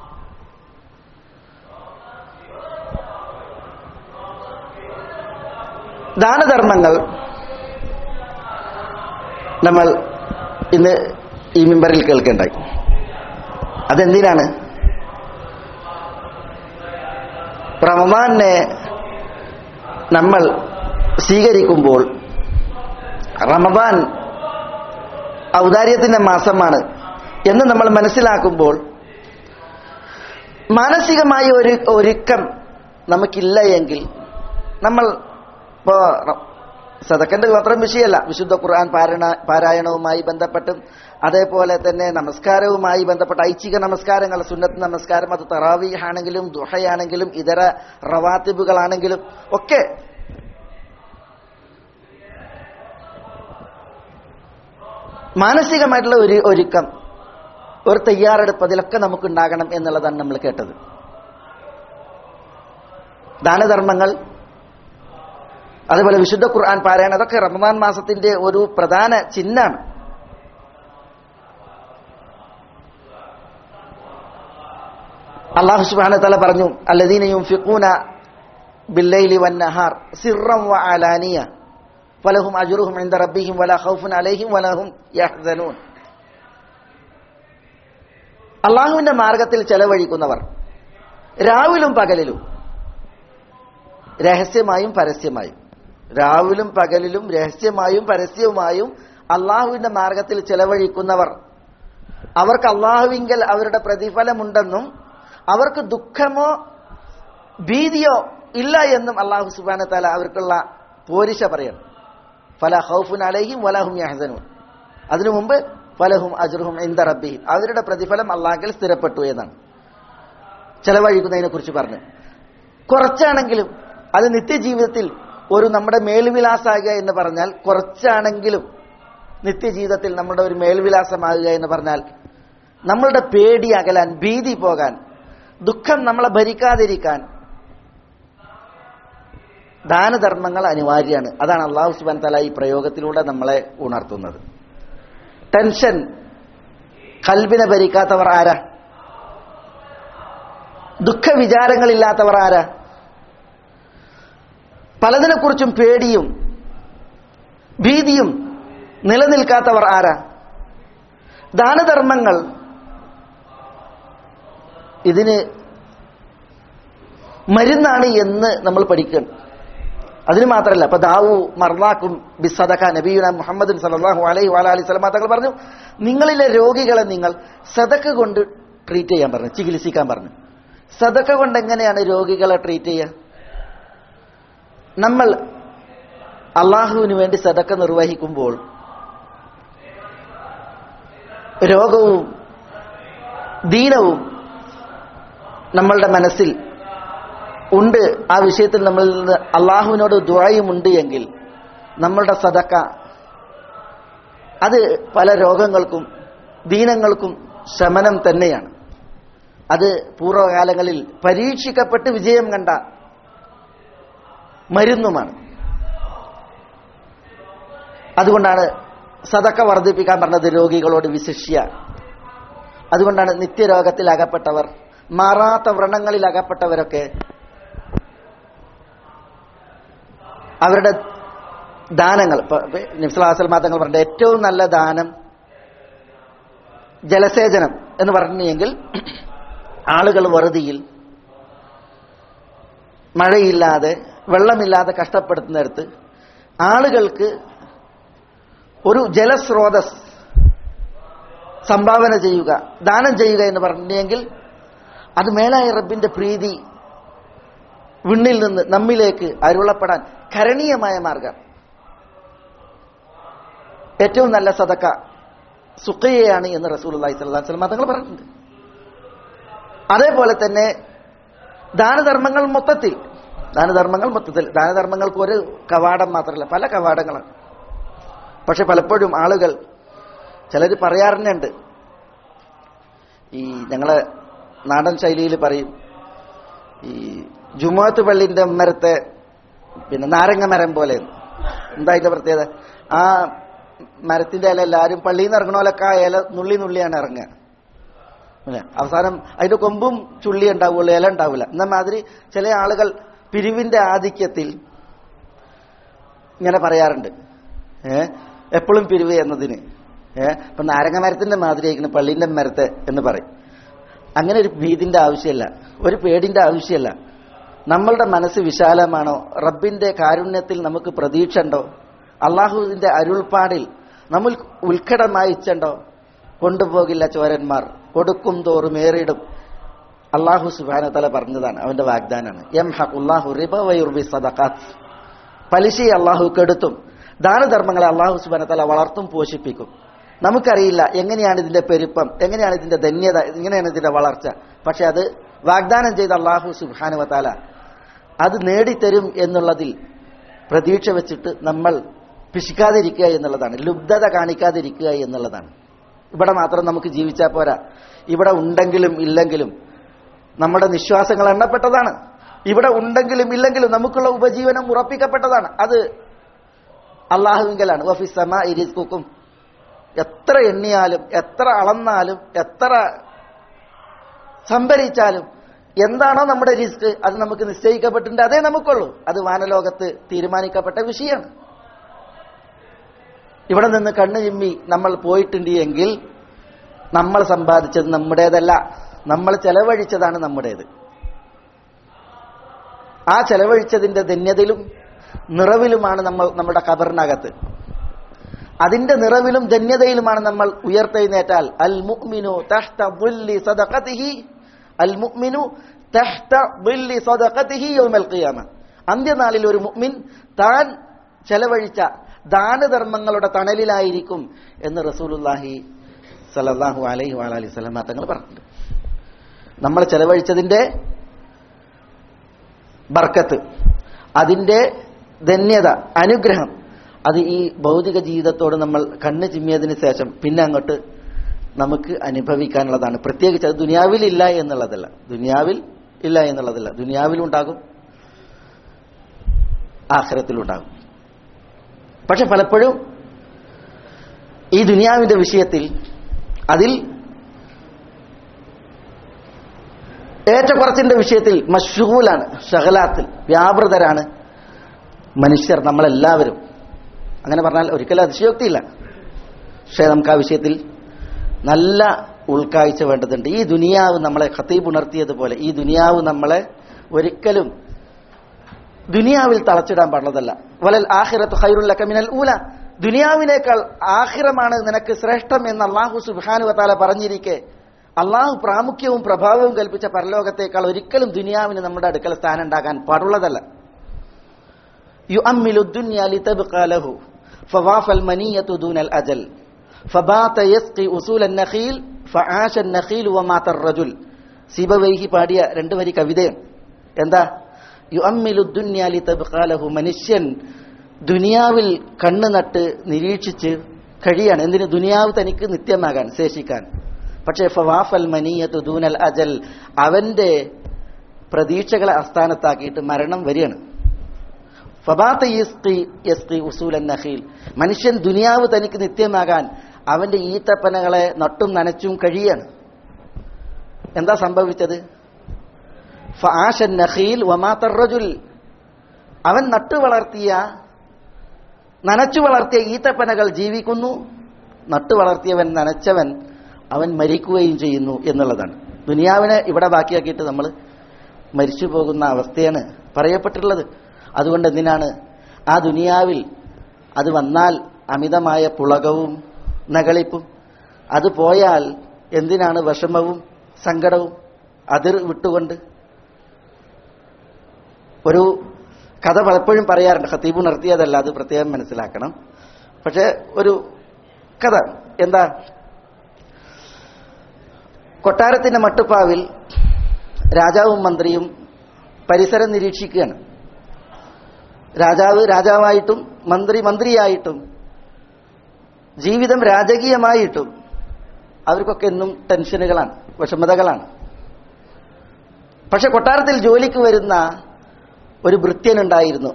ദാനധർമ്മങ്ങൾ നമ്മൾ ഇന്ന് ഈ മിമ്പറിൽ കേൾക്കേണ്ടായി. അതെന്തിനാണ്? റമദാനെ നമ്മൾ സ്വീകരിക്കുമ്പോൾ റമദാൻ ഔദാര്യത്തിന്റെ മാസമാണ് എന്ന് നമ്മൾ മനസ്സിലാക്കുമ്പോൾ മാനസികമായ ഒരു ഒരുക്കം നമുക്കില്ല എങ്കിൽ നമ്മൾ ഇപ്പോ സദക്കന്റെ മാത്രം വിഷയമല്ല, വിശുദ്ധ ഖുർആൻ പാരായണവുമായി ബന്ധപ്പെട്ടും അതേപോലെ തന്നെ നമസ്കാരവുമായി ബന്ധപ്പെട്ട ഐച്ഛിക നമസ്കാരങ്ങൾ, സുന്നത്ത് നമസ്കാരം, അത് തറാവീഹ് ആണെങ്കിലും ദുഹയാണെങ്കിലും ഇതര റവാത്തിബുകളാണെങ്കിലും ഒക്കെ മാനസികമായിട്ടുള്ള ഒരു ഒരുക്കം, ഒരു തയ്യാറെടുപ്പ് അതിലൊക്കെ നമുക്കുണ്ടാകണം എന്നുള്ളതാണ് നമ്മൾ കേട്ടത്. ദാനധർമ്മങ്ങൾ, അതുപോലെ വിശുദ്ധ ഖുർആൻ പാരായണം, അതൊക്കെ റമദാൻ മാസത്തിന്റെ ഒരു പ്രധാന ചിഹ്നമാണ്. അല്ലാഹു സുബ്ഹാനഹു വ തആല പറഞ്ഞു, അല്ലദീന യുൻഫിഖൂന ബില്ലൈലി വന്നഹാർ സിർറൻ വഅലാനിയ ഫലഹും അജ്റുഹും ഇൻദ റബ്ബിഹിം വലാ ഖൗഫുൻ അലൈഹിം വലാ ഹും യഹ്സനൂൻ. അല്ലാഹുവിന്റെ മാർഗത്തിൽ ചെലവഴിക്കുന്നവർ രാവിലും പകലിലും, രഹസ്യമായും പരസ്യമായും, രാവിലും പകലിലും രഹസ്യമായും പരസ്യവുമായും അള്ളാഹുവിന്റെ മാർഗത്തിൽ ചെലവഴിക്കുന്നവർ അവർക്ക് അള്ളാഹുവിങ്കൽ അവരുടെ പ്രതിഫലമുണ്ടെന്നും അവർക്ക് ദുഃഖമോ ഭീതിയോ ഇല്ല എന്നും അള്ളാഹു സുബ്ഹാനഹു വ തആല അവർക്കുള്ള പോരിശ പറയണം. ഫലാ ഖൗഫുൻ അലൈഹിം വലാ ഹും യഹ്സനൂൻ. അതിനു മുമ്പ് ഫലഹും അജ്റുഹും ഇൻദ റബ്ബിഹിം, അവരുടെ പ്രതിഫലം അള്ളാഹുവിൽ സ്ഥിരപ്പെട്ടു എന്നാണ് ചെലവഴിക്കുന്നതിനെ കുറിച്ച് പറഞ്ഞു. കുറച്ചാണെങ്കിലും അത് നിത്യജീവിതത്തിൽ ഒരു നമ്മുടെ മേൽവിലാസാകുക എന്ന് പറഞ്ഞാൽ, കുറച്ചാണെങ്കിലും നിത്യജീവിതത്തിൽ നമ്മുടെ ഒരു മേൽവിലാസമാകുക എന്ന് പറഞ്ഞാൽ, നമ്മളുടെ പേടി അകലാൻ, ഭീതി പോകാൻ, ദുഃഖം നമ്മളെ ഭരിക്കാതിരിക്കാൻ ദാനധർമ്മങ്ങൾ അനിവാര്യമാണ്. അതാണ് അല്ലാഹു സുബ്ഹാനഹു വ തആല ഈ പ്രയോഗത്തിലൂടെ നമ്മളെ ഉണർത്തുന്നത്. ടെൻഷൻ ഖൽബിനെ ഭരിക്കാത്തവർ ആരാ? ദുഃഖവിചാരങ്ങളില്ലാത്തവർ ആരാ? പലതിനെക്കുറിച്ചും പേടിയും ഭീതിയും നിലനിൽക്കാത്തവർ ആരാ? ദാനധർമ്മങ്ങൾ ഇതിന് മരുന്നാണ് എന്ന് നമ്മൾ പഠിക്കണം. അതിന് മാത്രമല്ല, ഇപ്പൊ ദാവു മർലാക്കും ബിസ്സദഖ, നബിയുനാ മുഹമ്മദ് സല്ലല്ലാഹു അലൈഹി വഅലിഹി വസല്ലം തങ്ങൾ പറഞ്ഞു, നിങ്ങളിലെ രോഗികളെ നിങ്ങൾ സദഖ കൊണ്ട് ട്രീറ്റ് ചെയ്യാൻ പറഞ്ഞു, ചികിത്സിക്കാൻ പറഞ്ഞു. സദഖ കൊണ്ട് എങ്ങനെയാണ് രോഗികളെ ട്രീറ്റ് ചെയ്യുക? നമ്മൾ അള്ളാഹുവിന് വേണ്ടി സദഖ നിർവഹിക്കുമ്പോൾ രോഗവും ദീനവും നമ്മളുടെ മനസ്സിൽ ഉണ്ട്, ആ വിഷയത്തിൽ നമ്മൾ അള്ളാഹുവിനോട് ദുആയും ഉണ്ട് എങ്കിൽ നമ്മളുടെ സദഖ അത് പല രോഗങ്ങൾക്കും ദീനങ്ങൾക്കും ശമനം തന്നെയാണ്. അത് പൂർവ്വകാലങ്ങളിൽ പരീക്ഷിക്കപ്പെട്ട് വിജയം കണ്ട മരുന്നുമാണ്. അതുകൊണ്ടാണ് സദഖ വർദ്ധിപ്പിക്കാൻ പറഞ്ഞത് രോഗികളോട് വിശിഷ്യ. അതുകൊണ്ടാണ് നിത്യരോഗത്തിൽ അകപ്പെട്ടവർ, മാറാത്ത വ്രണങ്ങളിൽ അകപ്പെട്ടവരൊക്കെ അവരുടെ ദാനങ്ങൾ, നബി സല്ലല്ലാഹു അലൈഹി വസല്ലം തങ്ങൾ പറഞ്ഞ ഏറ്റവും നല്ല ദാനം ജലസേചനം എന്ന് പറഞ്ഞെങ്കിൽ, ആളുകൾ വറുതിയിൽ മഴയില്ലാതെ വെള്ളമില്ലാതെ കഷ്ടപ്പെടുത്തുന്നിടത്ത് ആളുകൾക്ക് ഒരു ജലസ്രോതസ് സംഭാവന ചെയ്യുക, ദാനം ചെയ്യുക എന്ന് പറഞ്ഞെങ്കിൽ അത് മേലായ റബ്ബിന്റെ പ്രീതി വിണ്ണിൽ നിന്ന് നമ്മിലേക്ക് അരുളപ്പെടാൻ കരണീയമായ മാർഗം. ഏറ്റവും നല്ല സദഖ സുഖയാണ് എന്ന് റസൂലുള്ളാഹി സ്വല്ലല്ലാഹു അലൈഹി വസല്ലം തങ്ങൾ പറഞ്ഞിട്ടുണ്ട്. അതേപോലെ തന്നെ ദാനധർമ്മങ്ങൾ മൊത്തത്തിൽ, ദാനധർമ്മങ്ങൾക്ക് ഒരു കവാടം മാത്രമല്ല, പല കവാടങ്ങളാണ്. പക്ഷെ പലപ്പോഴും ആളുകൾ ചിലർ പറയാറുണ്ട്, ഈ ഞങ്ങളെ നാടൻ ശൈലിയിൽ പറയും, ഈ ജുമുഅത്ത് പള്ളിന്റെ മരത്തെ പിന്നെ നാരങ്ങ മരം പോലെ. എന്താ അതിന്റെ പ്രത്യേകത? ആ മരത്തിന്റെ ഇല എല്ലാവരും പള്ളിയിൽ നിന്ന് ഇറങ്ങണ പോലൊക്കെ ആ ഇല നുള്ളിയാണ് ഇറങ്ങുക. അവസാനം അതിന്റെ കൊമ്പും ചുള്ളി ഉണ്ടാവുള്ളൂ, ഇല ഉണ്ടാവില്ല. എന്ന മാതിരി ചില ആളുകൾ പിരിവിന്റെ ആധിക്യത്തിൽ ഇങ്ങനെ പറയാറുണ്ട്, എപ്പോഴും പിരിവ് എന്നതിന്. ഇപ്പൊ നാരങ്ങ മരത്തിന്റെ മാതിരിയായിരിക്കണം പള്ളിന്റെ മരത്തെ എന്ന് പറയും. അങ്ങനെ ഒരു ഭീതിന്റെ ആവശ്യമല്ല, ഒരു പേടിന്റെ ആവശ്യമല്ല. നമ്മളുടെ മനസ്സ് വിശാലമാണോ, റബ്ബിന്റെ കാരുണ്യത്തിൽ നമുക്ക് പ്രതീക്ഷ ഉണ്ടോ, അള്ളാഹുവിന്റെ അരുൾപ്പാടിൽ നമ്മൾ ഉത്കടമായി ഇച്ചുണ്ടോ, കൊണ്ടുപോകില്ല ചോരന്മാർ, കൊടുക്കും തോറും ഏറിടും. അള്ളാഹു സുബ്ഹാനഹു വ തആല പറഞ്ഞതാണ്, അവന്റെ വാഗ്ദാനാണ്. യംഹഖുല്ലാഹു റിബ വയുർബി സദഖാത്ത്. പലിശയെ അള്ളാഹു കെടുത്തും, ദാനധർമ്മങ്ങളെ അള്ളാഹു സുബ്ഹാനഹു വ തആല വളർത്തും പോഷിപ്പിക്കും. നമുക്കറിയില്ല എങ്ങനെയാണ് ഇതിന്റെ പെരുപ്പം, എങ്ങനെയാണ് ഇതിന്റെ ധന്യത, എങ്ങനെയാണ് ഇതിന്റെ വളർച്ച. പക്ഷെ അത് വാഗ്ദാനം ചെയ്ത അള്ളാഹു സുബ്ഹാനഹു വ തആല അത് നേടിത്തരും എന്നുള്ളതിൽ പ്രതീക്ഷ വെച്ചിട്ട് നമ്മൾ പിശിക്കാതിരിക്കുക എന്നുള്ളതാണ്, ലുബ്ധത കാണിക്കാതിരിക്കുക എന്നുള്ളതാണ്. ഇവിടെ മാത്രം നമുക്ക് ജീവിച്ചാൽ പോരാ, ഇവിടെ ഉണ്ടെങ്കിലും ഇല്ലെങ്കിലും നമ്മുടെ നിശ്വാസങ്ങൾ എണ്ണപ്പെട്ടതാണ്. ഇവിടെ ഉണ്ടെങ്കിലും ഇല്ലെങ്കിലും നമുക്കുള്ള ഉപജീവനം ഉറപ്പിക്കപ്പെട്ടതാണ്. അത് അള്ളാഹുവിങ്കലാണ്. വഫിസ് സമാഇ റിസ്ഖുക്കും. എത്ര എണ്ണിയാലും എത്ര അളന്നാലും എത്ര സംഭരിച്ചാലും എന്താണോ നമ്മുടെ റിസ്ക് അത് നമുക്ക് നിശ്ചയിക്കപ്പെട്ടിട്ടുണ്ട്, അതേ നമുക്കുള്ളൂ. അത് വാനലോകത്ത് തീരുമാനിക്കപ്പെട്ട വിഷയമാണ്. ഇവിടെ നിന്ന് കണ്ണു ചിമ്മി നമ്മൾ പോയിട്ടുണ്ട് എങ്കിൽ നമ്മൾ സമ്പാദിച്ചത് നമ്മുടേതല്ല, നമ്മൾ ചെലവഴിച്ചതാണ് നമ്മുടേത്. ആ ചെലവഴിച്ചതിന്റെ ധന്യതയിലും നിറവിലുമാണ് നമ്മൾ നമ്മുടെ ഖബറിനകത്ത്. അതിന്റെ നിറവിലും ധന്യതയിലുമാണ് നമ്മൾ ഉയർത്തെഴുന്നേറ്റാൽ അൽ മുഅ്മിനു തഹ്ത ളില്ലി സദഖതിഹി, അൽ മുഅ്മിനു തഹ്ത ളില്ലി സദഖതിഹി യൗമൽ ഖിയാമ. അന്ത്യനാളിൽ ഒരു മുഅ്മിൻ താൻ ചെലവഴിച്ച ദാനധർമ്മങ്ങളുടെ തണലിലായിരിക്കും എന്ന് റസൂലുള്ളാഹി സല്ലല്ലാഹു അലൈഹി വഅലിഹി വസല്ലം തങ്ങൾ പറഞ്ഞിട്ടുണ്ട്. നമ്മൾ ചെലവഴിച്ചതിന്റെ ബർക്കത്ത്, അതിന്റെ ധന്യത, അനുഗ്രഹം, അത് ഈ ഭൗതിക ജീവിതത്തോട് നമ്മൾ കണ്ണ് ചിമ്മിയതിന് ശേഷം പിന്നെ അങ്ങോട്ട് നമുക്ക് അനുഭവിക്കാനുള്ളതാണ്. പ്രത്യേകിച്ച് അത് ദുനിയാവിൽ ഇല്ല എന്നുള്ളതല്ല, ദുനിയാവിലുണ്ടാകും, ആഖിറത്തിലുണ്ടാകും. പക്ഷെ പലപ്പോഴും ഈ ദുനിയാവിന്റെ വിഷയത്തിൽ അതിൽ ഏറ്റക്കുറച്ചിന്റെ വിഷയത്തിൽ മശ്ഗൂലാണ്, ഷഗലാത്തിൽ വ്യാപൃതരാണ് മനുഷ്യർ, നമ്മളെല്ലാവരും. അങ്ങനെ പറഞ്ഞാൽ ഒരിക്കലും അതിശയോക്തിയില്ല. പക്ഷേ നമുക്ക് ആ വിഷയത്തിൽ നല്ല ഉൾക്കാഴ്ച വേണ്ടതുണ്ട്. ഈ ദുനിയാവ് നമ്മളെ ഖതീബ് ഉണർത്തിയതുപോലെ ഈ ദുനിയാവ് നമ്മളെ ഒരിക്കലും ദുനിയാവിൽ തളച്ചിടാൻ പാടുള്ളതല്ല. വലൽ ആഖിറത്തു ഖൈറുൽ ലക മിനൽ ഊല. ദുനിയാവിനേക്കാൾ ആഖിറമാണ് നിനക്ക് ശ്രേഷ്ഠം എന്ന് അല്ലാഹു സുബ്ഹാനഹു വ തആല പറഞ്ഞിരിക്കെ അള്ളാഹു പ്രാമുഖ്യവും പ്രഭാവവും കൽപ്പിച്ച പരലോകത്തേക്കാൾ ഒരിക്കലും ദുനിയാവിന് നമ്മുടെ അടുക്കൽ സ്ഥാനം ഉണ്ടാകാൻ പാടുള്ളതല്ല. യുഅമ്മിലു ദുനിയ ലിതബ്ഖാ ലഹു ഫവാഫൽ മനിയതു ദൂനൽ അജൽ ഫബാത യസ്ഖി ഉസൂലൻ നഖീൽ ഫആശൻ നഖീൽ വമാതർ റജുൽ. സിബവൈഹി പാടിയ 2 വരി കവിതയാണ്. എന്താ? യുഅമ്മിലു ദുനിയ ലിതബ്ഖാ ലഹു. മനുഷ്യൻ ദുനിയാവിൽ കണ്ണു നട്ട് നിരീക്ഷിച്ച് കഴിയാണ്. എന്തിന്? ദുനിയാവ് തനിക്ക് നിത്യമാകാൻ, ശേഷിക്കാൻ. പക്ഷേ ഫവാഫൽ മനീയതു ദൂനൽ അജൽ, അവന്റെ പ്രതീക്ഷകളെ അസ്ഥാനത്താക്കിയിട്ട് മരണം വരികയാണ്. ഫബാത യസ്ഖി ഉസൂലൻ നഖീൽ. മനുഷ്യൻ ദുനിയാവ് തനിക്ക് നിത്യമാകാൻ അവന്റെ ഈത്തപ്പനകളെ നട്ടും നനച്ചും കഴിയാണ്. എന്താ സംഭവിച്ചത്? ഫആശൻ നഖീൽ വമാതർ റജുൽ. അവൻ നട്ടു വളർത്തിയ, നനച്ചു വളർത്തിയ ഈത്തപ്പനകൾ ജീവിക്കുന്നു, നട്ടു വളർത്തിയവൻ, നനച്ചവൻ, അവൻ മരിക്കുകയും ചെയ്യുന്നു എന്നുള്ളതാണ്. ദുനിയാവിനെ ഇവിടെ ബാക്കിയാക്കിയിട്ട് നമ്മൾ മരിച്ചു പോകുന്ന അവസ്ഥയാണ് പറയപ്പെട്ടിട്ടുള്ളത്. അതുകൊണ്ട് എന്തിനാണ് ആ ദുനിയാവിൽ അത് വന്നാൽ അമിതമായ പുളകവും നകളിപ്പും, അത് പോയാൽ എന്തിനാണ് വിഷമവും സങ്കടവും അതിർ വിട്ടുകൊണ്ട്? ഒരു കഥ പലപ്പോഴും പറയാറുണ്ട്, ഖതീബ് ഉണർത്തിയതല്ല, അത് പ്രത്യേകം മനസ്സിലാക്കണം. പക്ഷെ ഒരു കഥ എന്താ? കൊട്ടാരത്തിന്റെ മട്ടുപ്പാവിൽ രാജാവും മന്ത്രിയും പരിസരം നിരീക്ഷിക്കുകയാണ്. രാജാവ് രാജാവായിട്ടും മന്ത്രി മന്ത്രിയായിട്ടും ജീവിതം രാജകീയമായിട്ടും അവർക്കൊക്കെ എന്നും ടെൻഷനുകളാണ്, വിഷമതകളാണ്. പക്ഷെ കൊട്ടാരത്തിൽ ജോലിക്ക് വരുന്ന ഒരു ഭൃത്യനുണ്ടായിരുന്നു,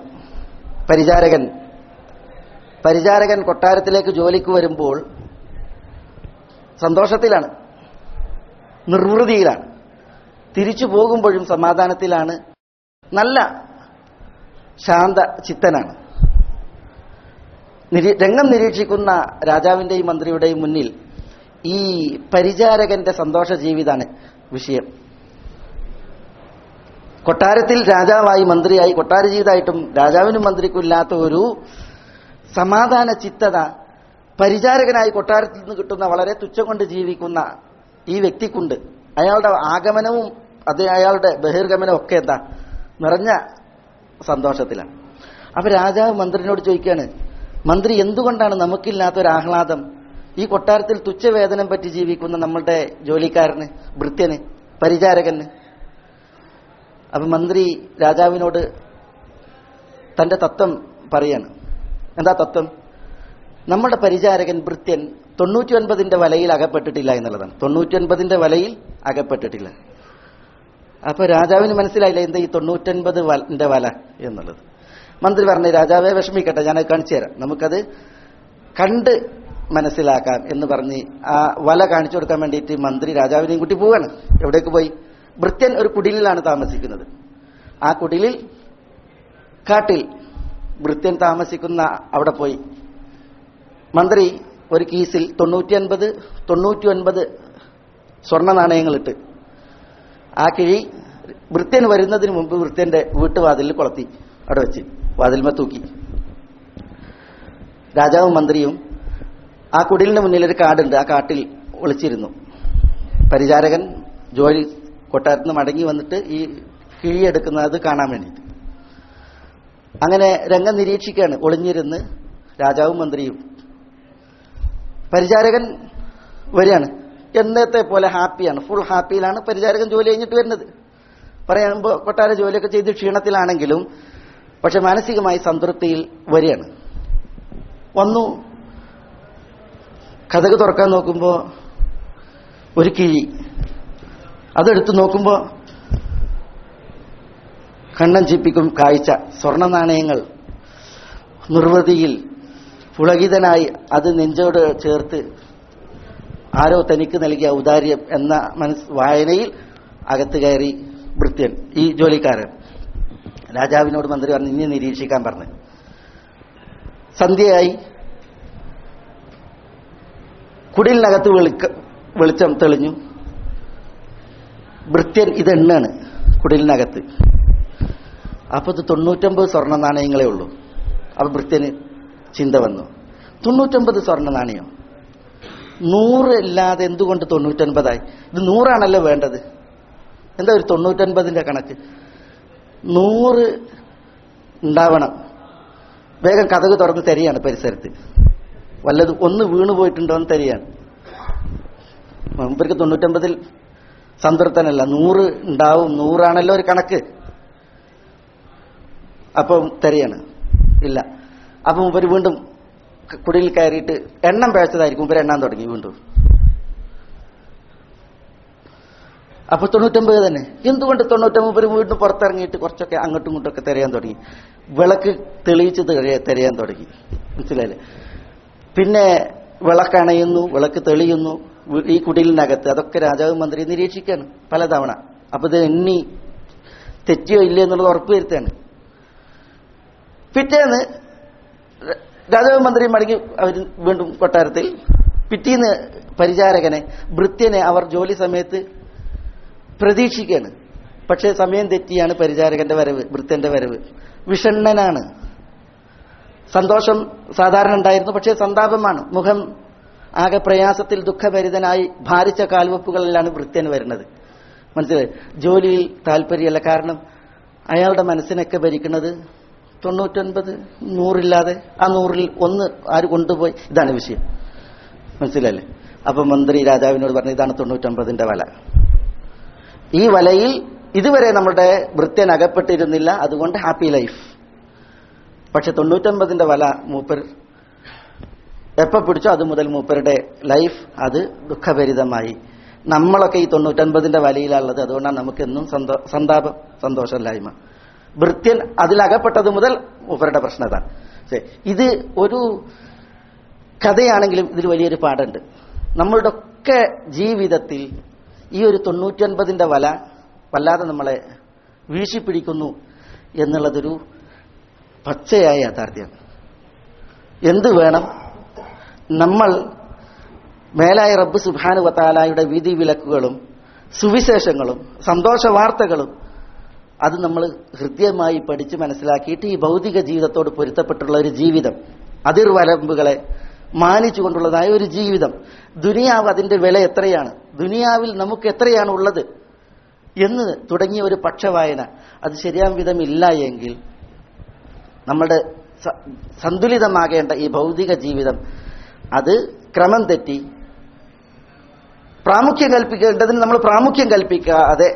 പരിചാരകൻ കൊട്ടാരത്തിലേക്ക് ജോലിക്ക് വരുമ്പോൾ സന്തോഷത്തിലാണ്. നിർവൃതിയിലാണ്. തിരിച്ചു പോകുമ്പോഴും സമാധാനത്തിലാണ്, നല്ല ശാന്ത ചിത്തനാണ്. രംഗം നിരീക്ഷിക്കുന്ന രാജാവിന്റെയും മന്ത്രിയുടെയും മുന്നിൽ ഈ പരിചാരകന്റെ സന്തോഷ ജീവിതമാണ് വിഷയം. കൊട്ടാരത്തിൽ രാജാവായി മന്ത്രിയായി കൊട്ടാര ജീവിതമായിട്ടും രാജാവിനും മന്ത്രിക്കും ഇല്ലാത്ത ഒരു സമാധാന ചിത്തത പരിചാരകനായി കൊട്ടാരത്തിൽ നിന്ന് കിട്ടുന്ന വളരെ തുച്ഛം കൊണ്ട് ജീവിക്കുന്ന ഈ വ്യക്തിക്കുണ്ട്. അയാളുടെ ആഗമനവും അത് അയാളുടെ ബഹിർഗമനവും ഒക്കെ എന്താ നിറഞ്ഞ സന്തോഷത്തിലാണ്. അപ്പൊ രാജാവ് മന്ത്രിനോട് ചോദിക്കുകയാണ്, മന്ത്രി, എന്തുകൊണ്ടാണ് നമുക്കില്ലാത്ത ഒരു ആഹ്ലാദം ഈ കൊട്ടാരത്തിൽ തുച്ഛവേതനം പറ്റി ജീവിക്കുന്ന നമ്മളുടെ ജോലിക്കാരന്, ഭൃത്യന്, പരിചാരകന്? അപ്പൊ മന്ത്രി രാജാവിനോട് തന്റെ തത്വം പറയാണ്. എന്താ തത്വം? നമ്മുടെ പരിചാരകൻ ഭൃത്യൻ 99 വലയിൽ അകപ്പെട്ടിട്ടില്ല എന്നുള്ളതാണ്. 99 വലയിൽ അകപ്പെട്ടിട്ടില്ല. അപ്പൊ രാജാവിന് മനസ്സിലായില്ല എന്താ ഈ 99 വല എന്നുള്ളത്. മന്ത്രി പറഞ്ഞു, രാജാവെ വിഷമിക്കട്ടെ, ഞാനത് കാണിച്ചു തരാം, നമുക്കത് കണ്ട് മനസ്സിലാക്കാം എന്ന് പറഞ്ഞ് ആ വല കാണിച്ചു കൊടുക്കാൻ വേണ്ടിയിട്ട് മന്ത്രി രാജാവിനെയും കൂട്ടി പോവാണ്. എവിടേക്ക് പോയി? ഭൃത്യൻ ഒരു കുടിലിലാണ് താമസിക്കുന്നത്. ആ കുടിലിൽ, കാട്ടിൽ ഭൃത്യൻ താമസിക്കുന്ന അവിടെ പോയി മന്ത്രി ഒരു കീസിൽ 99 സ്വർണ്ണ നാണയങ്ങളിട്ട് ആ കിഴി ഭൃത്യൻ വരുന്നതിന് മുമ്പ് ഭൃത്യന്റെ വീട്ടുവാതിലിൽ കൊളത്തി അവിടെ വെച്ച് വാതിൽമ തൂക്കി. രാജാവും മന്ത്രിയും ആ കുടിലിന് മുന്നിൽ ഒരു കാടുണ്ട്, ആ കാട്ടിൽ ഒളിച്ചിരുന്നു. പരിചാരകൻ ജോലി കൊട്ടാരത്തിൽ നിന്ന് മടങ്ങി വന്നിട്ട് ഈ കിഴിയെടുക്കുന്നത് കാണാൻ വേണ്ടിയിട്ട് അങ്ങനെ രംഗം നിരീക്ഷിക്കുകയാണ്. ഒളിഞ്ഞിരുന്ന് രാജാവും മന്ത്രിയും. പരിചാരകൻ വരികയാണ്. എന്നത്തെ പോലെ ഹാപ്പിയാണ്, ഫുൾ ഹാപ്പിയിലാണ് പരിചാരകൻ ജോലി കഴിഞ്ഞിട്ട് വരുന്നത്. പറയുമ്പോൾ കൊട്ടാര ജോലിയൊക്കെ ചെയ്ത് ക്ഷീണത്തിലാണെങ്കിലും പക്ഷെ മാനസികമായി സംതൃപ്തിയിൽ വരികയാണ്. വന്നു, കതക് തുറക്കാൻ നോക്കുമ്പോൾ ഒരു കിഴി. അതെടുത്ത് നോക്കുമ്പോൾ കണ്ണൻ ചിപ്പിക്കും കാഴ്ച. സ്വർണ്ണ നാണയങ്ങൾ നിർവൃതിയിൽ പുളകിതനായി അത് നെഞ്ചോട് ചേർത്ത് ആരോ തനിക്ക് നൽകിയ ഔദാര്യം എന്ന വായനയിൽ അകത്ത് കയറി ഭൃത്യൻ, ഈ ജോലിക്കാരൻ. രാജാവിനോട് മന്ത്രി പറഞ്ഞു, ഇനി നിരീക്ഷിക്കാൻ പറഞ്ഞു. സന്ധ്യയായി. കുടിലിനകത്ത് വെളിച്ചം തെളിഞ്ഞു. ഭൃത്യൻ ഇതെണ്ണാണ് കുടിലിനകത്ത്. അപ്പൊ ഇത് 99 സ്വർണ്ണ നാണയങ്ങളേ ഉള്ളൂ. അപ്പൊ ഭൃത്യന് ചിന്ത വന്നു, 99 സ്വർണ്ണ നാണയം, 100 ഇല്ലാതെ എന്തുകൊണ്ട് 99 ഇത് 100 വേണ്ടത്? എന്താ ഒരു 99ന്റെ കണക്ക്? 100 ഉണ്ടാവണം. വേഗം കതക് തുറന്ന് തരികയാണ് പരിസരത്ത്. വല്ലത് ഒന്ന് വീണു പോയിട്ടുണ്ടോ എന്ന് തരികയാണ്. മുമ്പർക്ക് 99 സംതൃപ്തനല്ല, 100 ഉണ്ടാവും, 100 ഒരു കണക്ക്. അപ്പം തരികയാണ്. ഇല്ല. അപ്പം മുമ്പര് വീണ്ടും കുടിയിൽ കയറിയിട്ട് എണ്ണം പേഴ്ചതായിരിക്കും. മുമ്പര് എണ്ണാൻ തുടങ്ങി വീണ്ടും. അപ്പൊ 99 തന്നെ. എന്തുകൊണ്ട് 99? വീണ്ടും പുറത്തിറങ്ങിയിട്ട് കുറച്ചൊക്കെ അങ്ങോട്ടും ഇങ്ങോട്ടൊക്കെ തിരയാൻ തുടങ്ങി. വിളക്ക് തെളിയിച്ച് തിരയാൻ തുടങ്ങി. മനസ്സിലായില്ലേ? പിന്നെ വിളക്കണയുന്നു, വിളക്ക് തെളിയുന്നു ഈ കുടിലിനകത്ത്. അതൊക്കെ രാജാവ് മന്ത്രി നിരീക്ഷിക്കുകയാണ് പലതവണ. അപ്പൊ ഇത് എണ്ണി തെറ്റിയോ ഇല്ലേ എന്നുള്ളത് ഉറപ്പുവരുത്താണ്. പിറ്റേന്ന് രാജാവ് മന്ത്രി മടങ്ങി അവർ വീണ്ടും കൊട്ടാരത്തിൽ. പിറ്റേന്ന് പരിചാരകനെ, ഭൃത്യനെ അവർ ജോലി സമയത്ത് പ്രതീക്ഷിക്കുകയാണ്. പക്ഷേ സമയം തെറ്റിയാണ് പരിചാരകന്റെ വരവ്, ഭൃത്യന്റെ വരവ്. വിഷണ്ണനാണ്. സന്തോഷം സാധാരണ ഉണ്ടായിരുന്നു, പക്ഷേ സന്താപമാണ്. മുഖം ആകെ പ്രയാസത്തിൽ ദുഃഖഭരിതനായി ഭാരിച്ച കാൽവെപ്പുകളിലാണ് ഭൃത്യൻ വരുന്നത്. മനസ്സിലായി? ജോലിയിൽ താല്പര്യമല്ല. കാരണം അയാളുടെ മനസ്സിനൊക്കെ ഭരിക്കുന്നത് 99, 100 ആ 100ൽ 1 ആര് കൊണ്ടുപോയി, ഇതാണ് വിഷയം. മനസ്സിലല്ലേ? അപ്പൊ മന്ത്രി രാജാവിനോട് പറഞ്ഞു, ഇതാണ് 99ന്റെ വല. ഈ വലയിൽ ഇതുവരെ നമ്മുടെ ഭൃത്യൻ അകപ്പെട്ടിരുന്നില്ല, അതുകൊണ്ട് ഹാപ്പി ലൈഫ്. പക്ഷെ 99ന്റെ വല മൂപ്പർ എപ്പോ പിടിച്ചോ അത് മുതൽ മൂപ്പരുടെ ലൈഫ് അത് ദുഃഖഭരിതമായി. നമ്മളൊക്കെ ഈ 99ന്റെ വലയിലുള്ളത്. അതുകൊണ്ടാണ് നമുക്കെന്നും സന്താപം, സന്തോഷമില്ലായ്മ. ഭൃത്യൻ അതിലകപ്പെട്ടത് മുതൽ മൂപ്പരുടെ പ്രശ്നതാണ്. ഇത് ഒരു കഥയാണെങ്കിലും ഇതിൽ വലിയൊരു പാഠമുണ്ട്. നമ്മളുടെ ഒക്കെ ജീവിതത്തിൽ ഈ ഒരു 99ന്റെ വല വല്ലാതെ നമ്മളെ വീശിപ്പിടിക്കുന്നു എന്നുള്ളതൊരു പച്ചയായ യാഥാർത്ഥ്യമാണ്. എന്ത് വേണം? നമ്മൾ മേലായ റബ്ബ് സുബ്ഹാനഹു വ തആലയുടെ വിധി വിലക്കുകളും സുവിശേഷങ്ങളും സന്തോഷ വാർത്തകളും അത് നമ്മൾ ഹൃദ്യമായി പഠിച്ച് മനസ്സിലാക്കിയിട്ട് ഈ ഭൗതിക ജീവിതത്തോട് പൊരുത്തപ്പെട്ടുള്ള ഒരു ജീവിതം, അതിർവരമ്പുകളെ മാനിച്ചുകൊണ്ടുള്ളതായ ഒരു ജീവിതം, ദുനിയാവ് അതിന്റെ വില എത്രയാണ്, ദുനിയാവിൽ നമുക്ക് എത്രയാണ് ഉള്ളത് എന്ന് തുടങ്ങിയ ഒരു പക്ഷവായന അത് ശരിയാം വിധം ഇല്ല എങ്കിൽ നമ്മുടെ സന്തുലിതമാകേണ്ട ഈ ഭൗതിക ജീവിതം അത് ക്രമം തെറ്റി പ്രാമുഖ്യം കൽപ്പിക്കേണ്ടതിന് നമ്മൾ പ്രാമുഖ്യം കൽപ്പിക്കാതെ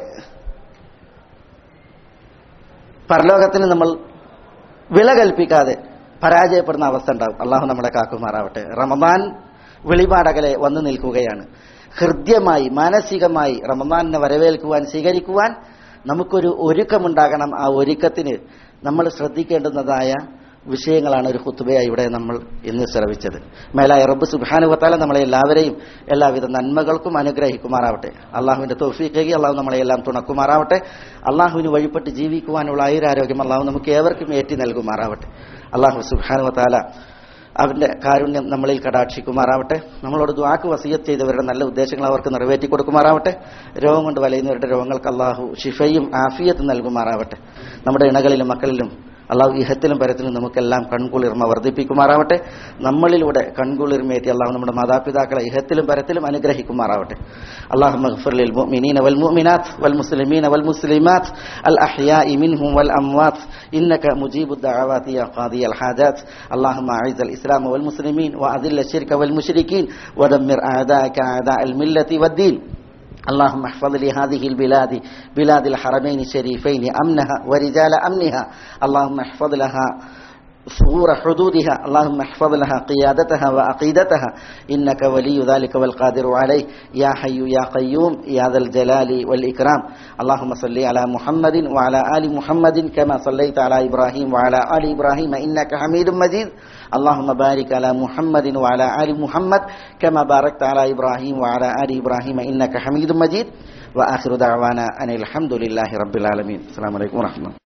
പരലോകത്തിന് നമ്മൾ വില കൽപ്പിക്കാതെ പരാജയപ്പെടുന്ന അവസ്ഥ ഉണ്ടാവും. അള്ളാഹു നമ്മളെ കാക്കുമാറാവട്ടെ. റമദാൻ വെളിപാടകലെ വന്നു നിൽക്കുകയാണ്. ഹൃദ്യമായി മാനസികമായി റമദാനിനെ വരവേൽക്കുവാൻ സ്വീകരിക്കുവാൻ നമുക്കൊരു ഒരുക്കമുണ്ടാകണം. ആ ഒരുക്കത്തിന് നമ്മൾ ശ്രദ്ധിക്കേണ്ടുന്നതായ വിഷയങ്ങളാണ് ഒരു ഖുത്ബയായി ഇവിടെ നമ്മൾ ഇന്ന് ശ്രവിച്ചത്. മേലായ റബ്ബ് സുബ്ഹാനഹു വ തആല നമ്മളെ എല്ലാവരെയും എല്ലാവിധ നന്മകൾക്കും അനുഗ്രഹിക്കുമാറാവട്ടെ. അള്ളാഹുവിന്റെ തൗഫീഖ് അള്ളാഹു നമ്മളെല്ലാം തുണക്കുമാറാവട്ടെ. അള്ളാഹുവിന് വഴിപ്പെട്ട് ജീവിക്കുവാനുള്ള ആയുരാരോഗ്യം അള്ളാഹു നമുക്ക് ഏവർക്കും ഏറ്റി നൽകുമാറാവട്ടെ. അള്ളാഹു സുബ്ഹാനഹു വ തആല അവന്റെ കാരുണ്യം നമ്മളിൽ കടാക്ഷിക്കുമാറാവട്ടെ. നമ്മളോട് ദുആക്ക് വസിയത്ത് ചെയ്തവരുടെ നല്ല ഉദ്ദേശങ്ങൾ അവർക്ക് നിറവേറ്റി കൊടുക്കുമാറാവട്ടെ. രോഗം കൊണ്ട് വലയുന്നവരുടെ രോഗങ്ങൾക്ക് അള്ളാഹു ശിഫയും ആഫിയത്തും നൽകുമാറാവട്ടെ. നമ്മുടെ ഇണകളിലും മക്കളിലും അള്ളാഹു ഇഹത്തിലും പരത്തിലും നമുക്കെല്ലാം കൺകുളിർമ വർദ്ധിപ്പിക്കുമാറാവട്ടെ. നമ്മളിലൂടെ കൺകുളിർമയേറ്റി അള്ളാഹു നമ്മുടെ മാതാപിതാക്കളെ ഇഹത്തിലും പരത്തിലും അനുഗ്രഹിക്കുമാറാവട്ടെ. അല്ലാഹുമ്മ ഗ്ഫിർ ലിൽ മുഅ്മിനീന വൽ മുഅ്മിനാത്ത് വൽ മുസ്ലിമീന വൽ മുസ്ലിമാത്ത് അൽ അഹ്യാഇ മിൻഹും വൽ അംവാത്ത് ഇന്നക മുജീബുദ് ദഅവാതി യാ ഖാദിയൽ ഹാജാത്ത്. അല്ലാഹുമ്മ അഇസ്സൽ ഇസ്ലാമ വൽ മുസ്ലിമീൻ വഅദില്ല ശിർക വൽ മുശ്രിക്കീൻ വദമ്മിർ അഅദാഅക അഅദാഅൽ മില്ലത്തി വദ്ദീൻ. اللهم احفظ لهذه البلاد بلاد الحرمين الشريفين أمنها ورجال أمنها. اللهم احفظ لها ثغور حدودها. اللهم احفظ لها قيادتها وعقيدتها إنك ولي ذلك والقادر عليه يا حي يا قيوم يا ذا الجلال والإكرام. اللهم صل على محمد وعلى آل محمد كما صليت على إبراهيم وعلى آل إبراهيم إنك حميد مجيد. اللهم بارك على محمد وعلى آل محمد كما باركت على إبراهيم وعلى آل إبراهيم إنك حميد مجيد. وآخر دعوانا أن الحمد لله رب العالمين. السلام عليكم ورحمة الله.